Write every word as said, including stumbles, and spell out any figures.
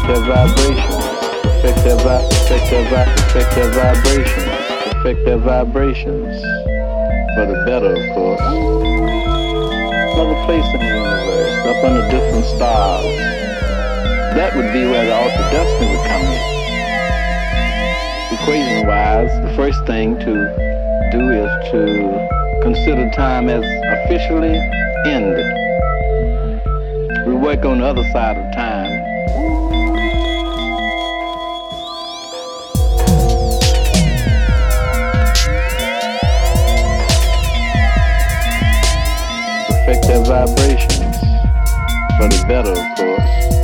their vibrations, affect their vi- affect their vi- affect their vibrations, affect their vibrations for the better, of course. Another place in the universe, up under different stars. That would be where the altered destiny would come in. Equation-wise, the first thing to do is to consider time as officially ended. We work on the other side of time. Affect their vibrations for the better, of course.